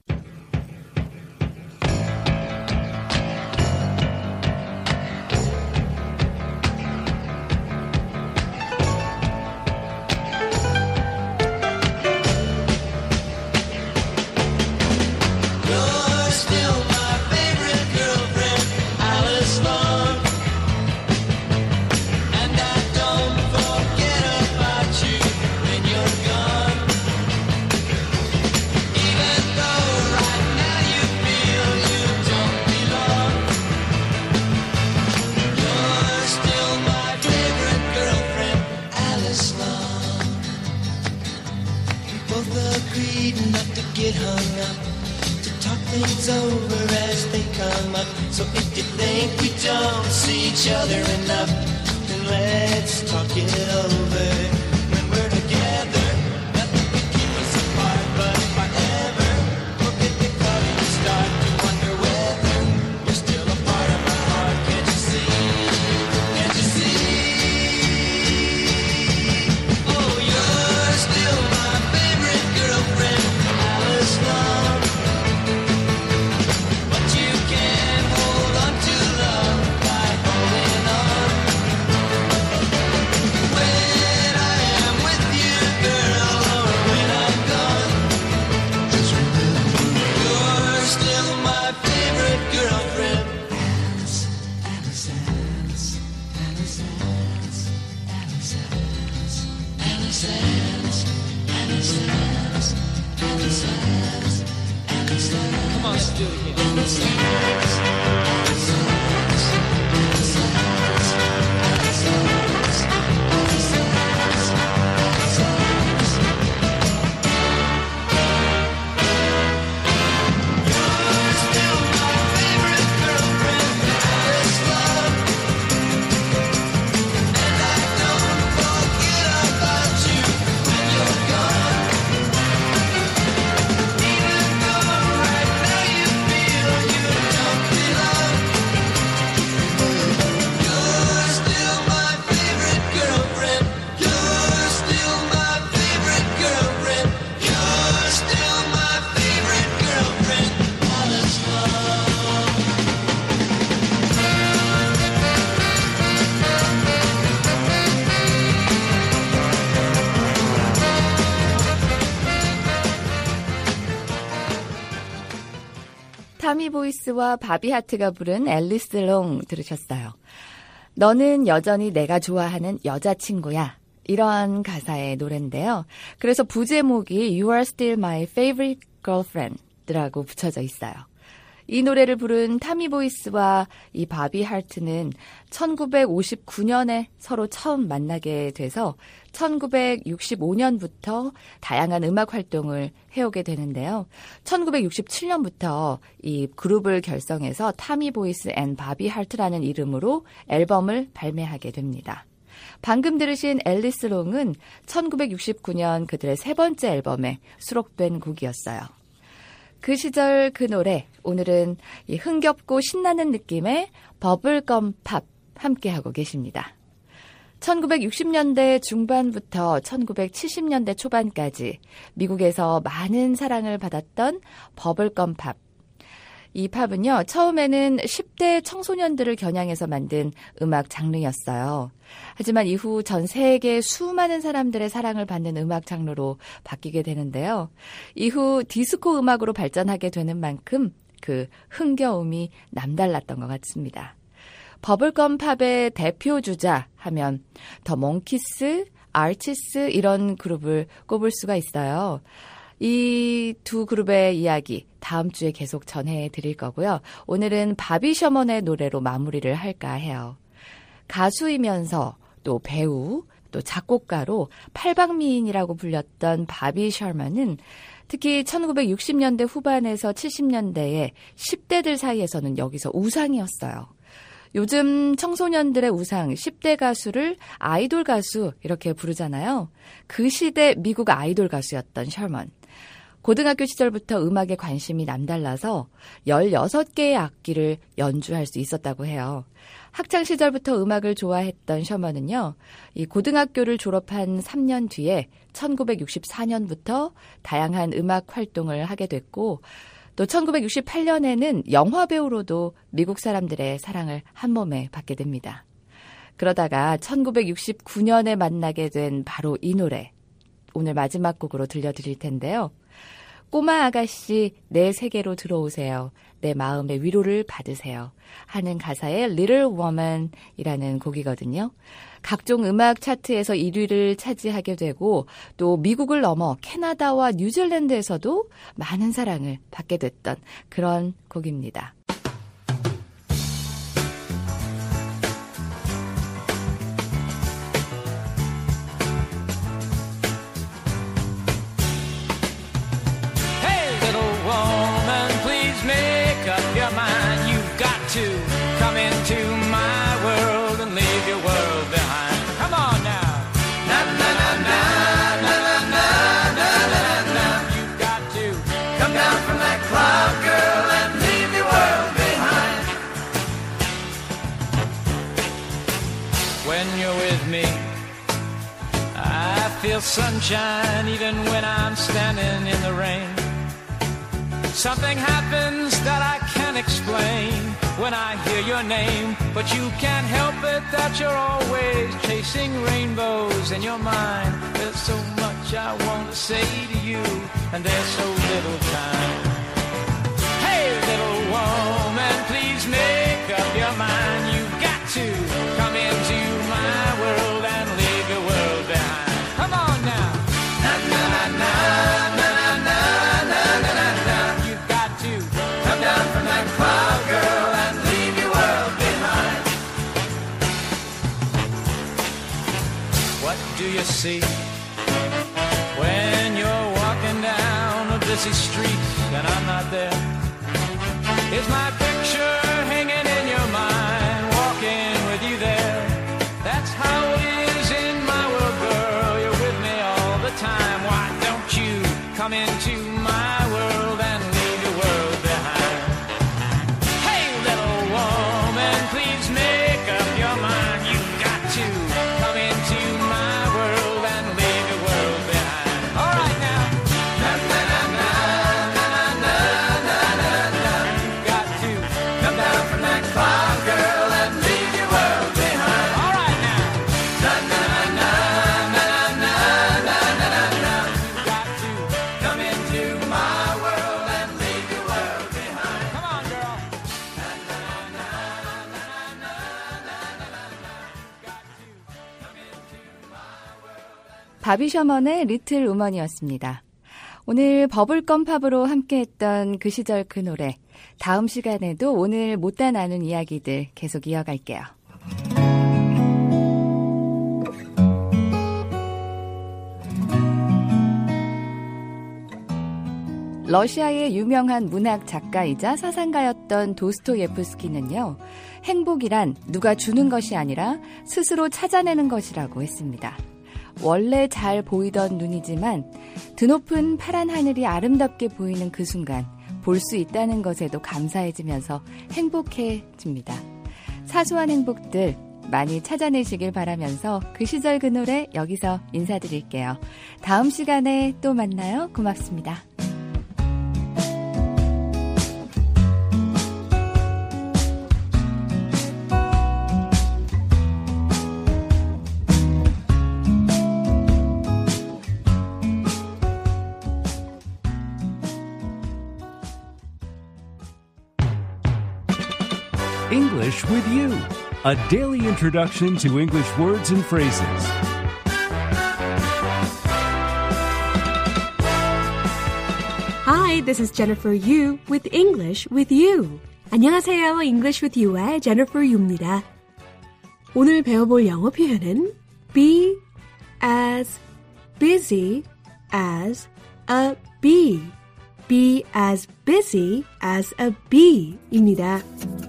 타미 보이스와 바비 하트가 부른 앨리스 롱 들으셨어요. 너는 여전히 내가 좋아하는 여자친구야. 이러한 가사의 노래인데요. 그래서 부제목이 You are still my favorite girlfriend라고 붙여져 있어요. 이 노래를 부른 타미 보이스와 이 바비 할트는 1959년에 서로 처음 만나게 돼서 1965년부터 다양한 음악 활동을 해오게 되는데요. 1967년부터 이 그룹을 결성해서 타미 보이스 앤 바비 할트라는 이름으로 앨범을 발매하게 됩니다. 방금 들으신 앨리스 롱은 1969년 그들의 세 번째 앨범에 수록된 곡이었어요. 그 시절 그 노래, 오늘은 이 흥겹고 신나는 느낌의 버블검 팝 함께하고 계십니다. 1960년대 중반부터 1970년대 초반까지 미국에서 많은 사랑을 받았던 버블검 팝. 이 팝은요, 처음에는 10대 청소년들을 겨냥해서 만든 음악 장르였어요. 하지만 이후 전 세계 수많은 사람들의 사랑을 받는 음악 장르로 바뀌게 되는데요. 이후 디스코 음악으로 발전하게 되는 만큼 그 흥겨움이 남달랐던 것 같습니다. 버블검 팝의 대표 주자 하면 더 몽키스, 아티스트 이런 그룹을 꼽을 수가 있어요. 이 두 그룹의 이야기 다음 주에 계속 전해드릴 거고요. 오늘은 바비 셔먼의 노래로 마무리를 할까 해요. 가수이면서 또 배우, 또 작곡가로 팔방미인이라고 불렸던 바비 셔먼은 특히 1960년대 후반에서 70년대에 10대들 사이에서는 여기서 우상이었어요. 요즘 청소년들의 우상 10대 가수를 아이돌 가수 이렇게 부르잖아요. 그 시대 미국 아이돌 가수였던 셔먼. 고등학교 시절부터 음악에 관심이 남달라서 16개의 악기를 연주할 수 있었다고 해요. 학창 시절부터 음악을 좋아했던 셔먼은요, 이 고등학교를 졸업한 3년 뒤에 1964년부터 다양한 음악 활동을 하게 됐고, 또 1968년에는 영화 배우로도 미국 사람들의 사랑을 한 몸에 받게 됩니다. 그러다가 1969년에 만나게 된 바로 이 노래, 오늘 마지막 곡으로 들려드릴 텐데요. 꼬마 아가씨 내 세계로 들어오세요. 내 마음의 위로를 받으세요. 하는 가사의 Little Woman이라는 곡이거든요. 각종 음악 차트에서 1위를 차지하게 되고 또 미국을 넘어 캐나다와 뉴질랜드에서도 많은 사랑을 받게 됐던 그런 곡입니다. To come into my world and leave your world behind. Come on now. Na na na na na na na na na na. You've got to come down from that cloud, girl, and leave your world behind. When you're with me, I feel sunshine even when I'm standing in the rain. Something happens that I can't explain when I hear your name, but you can't help it that you're always chasing rainbows in your mind. There's so much I want to say to you, and there's so little time. Hey, little woman, please make up your mind. You've got to come into my world and leave your world behind. Come on now. Na na na na na na na na na na. You've got to come down from that cloud, girl. Do you see when you're walking down a busy street and I'm not there? Is my picture hanging in your mind, walking with you there? That's how it is in my world, girl. You're with me all the time. Why don't you come into my world and leave your world behind? Hey, little woman, please make up your mind. You've got to come into my come into 바비 셔먼의 리틀 우먼이었습니다. 오늘 버블껌 팝으로 함께했던 그 시절 그 노래, 다음 시간에도 오늘 못다 나눈 이야기들 계속 이어갈게요. 러시아의 유명한 문학 작가이자 사상가였던 도스토예프스키는요, 행복이란 누가 주는 것이 아니라 스스로 찾아내는 것이라고 했습니다. 원래 잘 보이던 눈이지만 드높은 파란 하늘이 아름답게 보이는 그 순간 볼 수 있다는 것에도 감사해지면서 행복해집니다. 사소한 행복들 많이 찾아내시길 바라면서 그 시절 그 노래 여기서 인사드릴게요. 다음 시간에 또 만나요. 고맙습니다. English with you, a daily introduction to English words and phrases. Hi, this is Jennifer Yu with English with You. 안녕하세요, English with You의 Jennifer Yu입니다. 오늘 배워볼 영어 표현은 be as busy as a bee. Be as busy as a bee입니다.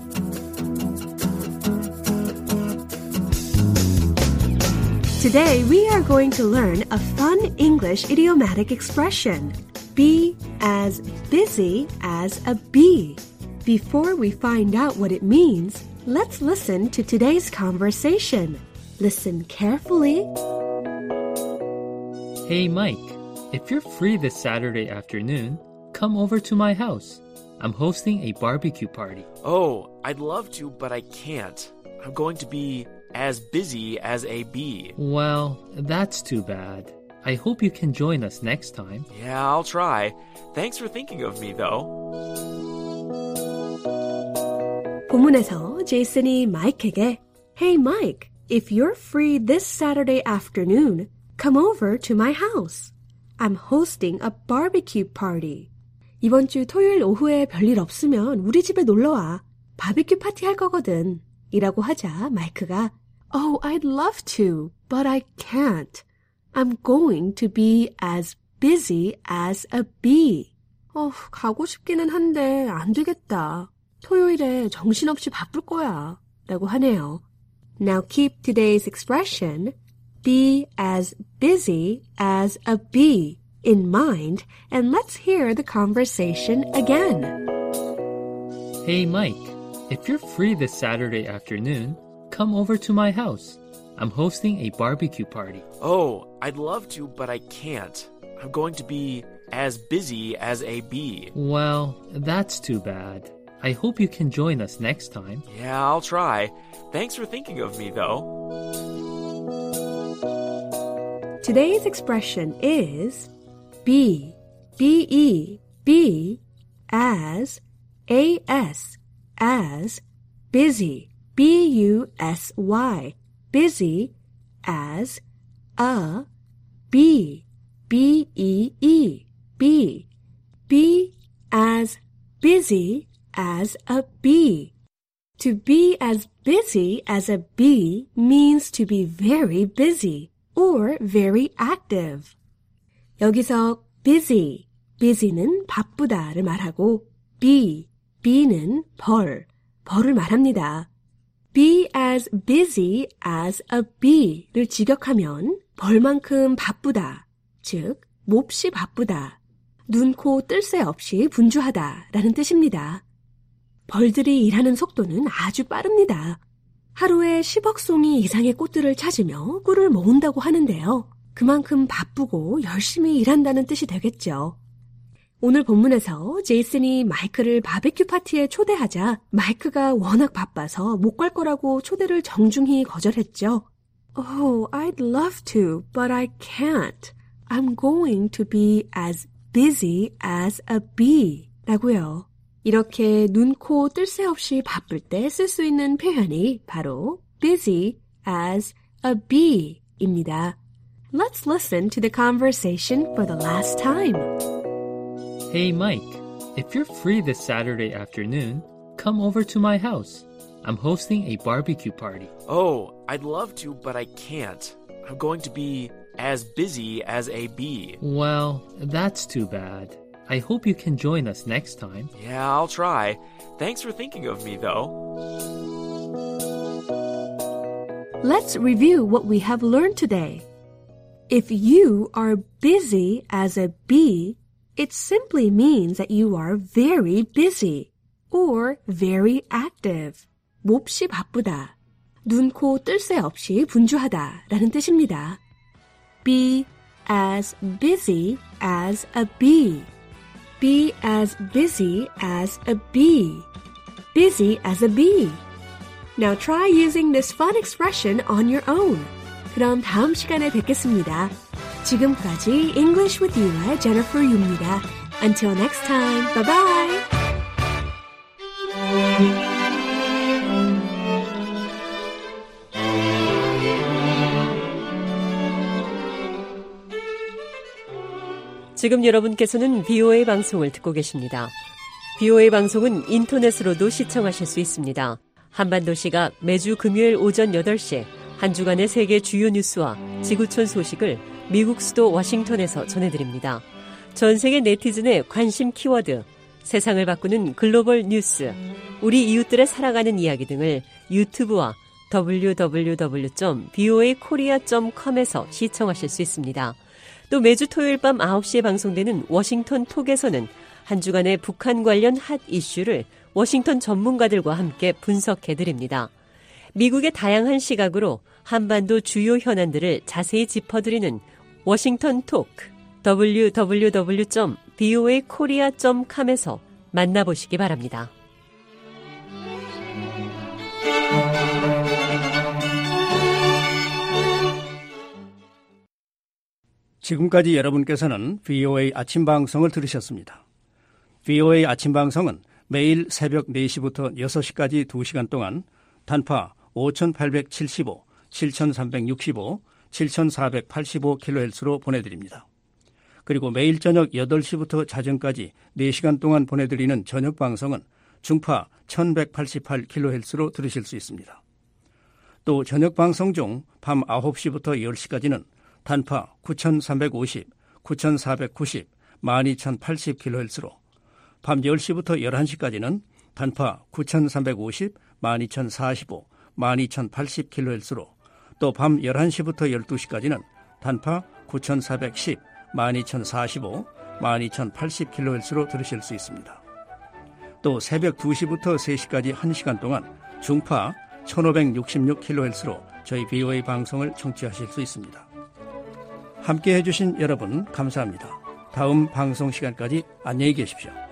Today, we are going to learn a fun English idiomatic expression. Be as busy as a bee. Before we find out what it means, let's listen to today's conversation. Listen carefully. Hey, Mike, if you're free this Saturday afternoon, come over to my house. I'm hosting a barbecue party. Oh, I'd love to, but I can't. I'm going to be as busy as a bee. Well, that's too bad. I hope you can join us next time. Yeah, I'll try. Thanks for thinking of me, though. 본문에서 제이슨이 마이크에게 Hey Mike, if you're free this Saturday afternoon, come over to my house. I'm hosting a barbecue party. 이번 주 토요일 오후에 별일 없으면 우리 집에 놀러와. 바비큐 파티 할 거거든. 이라고 하자 마이크가 Oh, I'd love to, but I can't. I'm going to be as busy as a bee. 가고 싶기는 한데 안 되겠다. 토요일에 정신없이 바쁠 거야. 라고 하네요. Now keep today's expression, be as busy as a bee, in mind, and let's hear the conversation again. Hey, Mike, if you're free this Saturday afternoon, come over to my house. I'm hosting a barbecue party. Oh, I'd love to, but I can't. I'm going to be as busy as a bee. Well, that's too bad. I hope you can join us next time. Yeah, I'll try. Thanks for thinking of me, though. Today's expression is be, B-E, be, as, A-S, as, busy, B-U-S-Y, busy, as, a, bee, B-E-E, bee, be as busy as a bee. To be as busy as a bee means to be very busy or very active. 여기서 busy, busy는 바쁘다를 말하고 be는 벌을 말합니다. Be as busy as a bee를 직역하면 벌만큼 바쁘다, 즉 몹시 바쁘다, 눈, 코, 뜰 새 없이 분주하다 라는 뜻입니다. 벌들이 일하는 속도는 아주 빠릅니다. 하루에 10억 송이 이상의 꽃들을 찾으며 꿀을 모은다고 하는데요. 그만큼 바쁘고 열심히 일한다는 뜻이 되겠죠. 오늘 본문에서 제이슨이 마이크를 바베큐 파티에 초대하자 마이크가 워낙 바빠서 못 갈 거라고 초대를 정중히 거절했죠. Oh, I'd love to, but I can't. I'm going to be as busy as a bee. 라고요. 이렇게 눈, 코, 뜰 새 없이 바쁠 때 쓸 수 있는 표현이 바로 busy as a bee 입니다. Let's listen to the conversation for the last time. Hey, Mike, if you're free this Saturday afternoon, come over to my house. I'm hosting a barbecue party. Oh, I'd love to, but I can't. I'm going to be as busy as a bee. Well, that's too bad. I hope you can join us next time. Yeah, I'll try. Thanks for thinking of me, though. Let's review what we have learned today. If you are busy as a bee, it simply means that you are very busy or very active. 몹시 바쁘다. 눈, 코, 뜰 새 없이 분주하다 라는 뜻입니다. Be as busy as a bee. Be as busy as a bee. Busy as a bee. Now try using this fun expression on your own. 그럼 다음 시간에 뵙겠습니다. 지금까지 English with You의 Jennifer Yu입니다. Until next time, bye bye. 지금 여러분께서는 VOA 방송을 듣고 계십니다. VOA 방송은 인터넷으로도 시청하실 수 있습니다. 한반도시가 매주 금요일 오전 8시 한 주간의 세계 주요 뉴스와 지구촌 소식을 미국 수도 워싱턴에서 전해드립니다. 전 세계 네티즌의 관심 키워드, 세상을 바꾸는 글로벌 뉴스, 우리 이웃들의 살아가는 이야기 등을 유튜브와 www.voakorea.com에서 시청하실 수 있습니다. 또 매주 토요일 밤 9시에 방송되는 워싱턴 톡에서는 한 주간의 북한 관련 핫 이슈를 워싱턴 전문가들과 함께 분석해드립니다. 미국의 다양한 시각으로 한반도 주요 현안들을 자세히 짚어드리는 워싱턴 톡, www.voakorea.com에서 만나보시기 바랍니다. 지금까지 여러분께서는 VOA 아침 방송을 들으셨습니다. VOA 아침 방송은 매일 새벽 4시부터 6시까지 2시간 동안 단파 5875, 7365, 7485kHz로 보내드립니다. 그리고 매일 저녁 8시부터 자정까지 4시간 동안 보내드리는 저녁 방송은 중파 1188kHz로 들으실 수 있습니다. 또 저녁 방송 중 밤 9시부터 10시까지는 단파 9350, 9490, 12080kHz로 밤 10시부터 11시까지는 단파 9350, 12045, 12080kHz로 또 밤 11시부터 12시까지는 단파 9410, 12045, 12080kHz로 들으실 수 있습니다. 또 새벽 2시부터 3시까지 1시간 동안 중파 1566kHz로 저희 VOA 방송을 청취하실 수 있습니다. 함께해 주신 여러분 감사합니다. 다음 방송 시간까지 안녕히 계십시오.